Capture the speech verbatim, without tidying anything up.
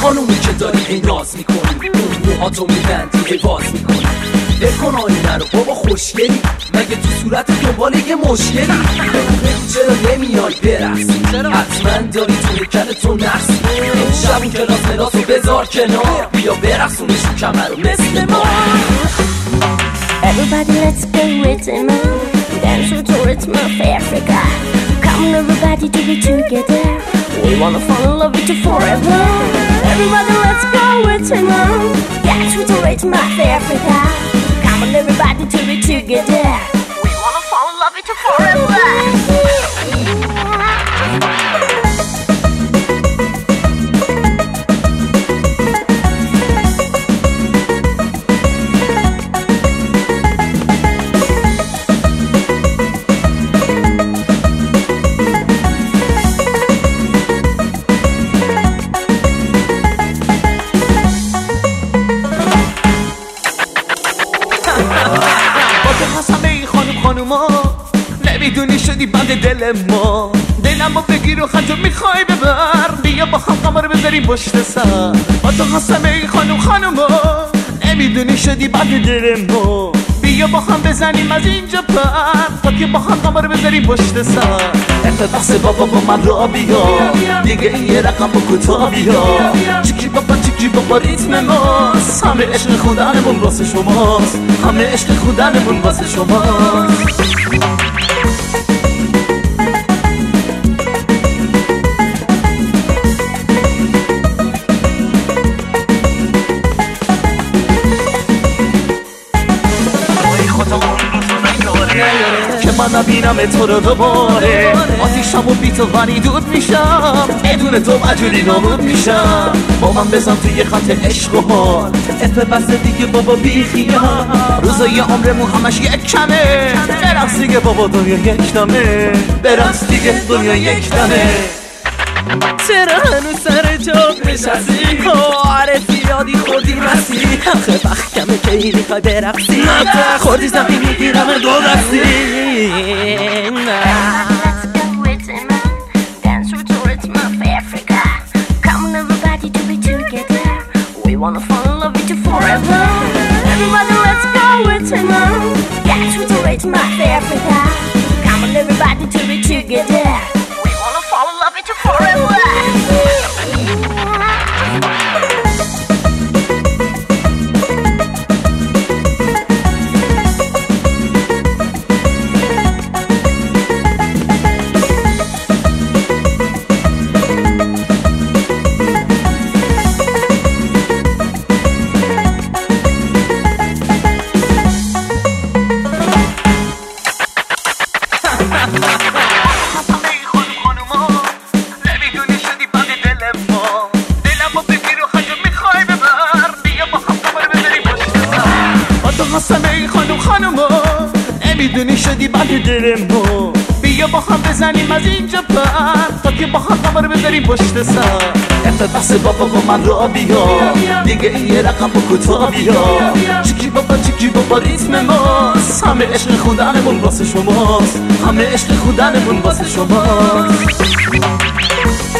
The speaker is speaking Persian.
خانومی که داری هی ناز میکنی، اون موهاتو میبندی هی باز میکنی، بکن آینه رو بابا خوشگلی، مگه تو صورت دنبال یه مشکلی؟ بگو بگو چرا نمیای برقصی، حتما داری تو هیکل تو نقصی. امشب اون کلاس ملاسو بذار کنار، بیا برقصونشون کمر رو مثل ما. Everybody let's go rhythm, dance with the rhythm of Africa. Come on everybody to be together, we wanna fall in love with you forever. Everybody let's go rhythm, dance with the rhythm of Africa. Come on everybody to be together, we wanna fall in love with you forever. خانوما نمیدونی شدی بند دل ما، دلمو بگیر و خنجر میخوای ببر، بیا با هم قمر بذاریم پشت سر. با تو هستم ای خانوم خانوما، نمیدونی شدی بند دل ما، بیا با هم بزنیم از اینجا پر، تا که با هم قمر بذاریم پشت سر. اتفاقس بابا با من را بیا، دیگه یه رقم با کوتا بیا، چیکی بابا چیکی بابا ریتم ماست، همه عشق خودنمون واسه شماست، همه عشق خودنمون واسه شماست. که من نبینم تو رو دوباره، آتیشم و بی تو ولی دود میشم، بدون تو مجوری نابود میشم. با من بزن توی خط عشق و حال، اف بس دیگه بابا بی خیال، روزای عمرمون همش یک کمه، برقص دیگه بابا دنیا یک دمه، برقص دیگه دنیا یک دمه. چرا هنوز سر جاق نشستی؟ آره زیادی خوردی مستی، آخه وقت کمه که ای میخوای برقصی، خوردی زمین میگیرم دو دستی. Let's go rhythm, dance with the rhythm of Africa. Come on everybody to be together, we wanna fall in love with you forever. Everybody let's go rhythm, dance with the rhythm of Africa. Come on everybody to be together, we wanna fall in love with you forever. هستم ای خانوم خانوما، نمیدونی شدی بند دل ما، بیا با هم بزنیم از اینجا پر، تا که با هم قمر بذاریم پشت سر. اتفاقس بابا با من را بیا، دیگه یه رقم با کوتا بیا، چیکی بابا چیکی بابا ریتم ماست، همه عشق خودنمون واسه شماست، همه عشق خودنمون واسه شماست.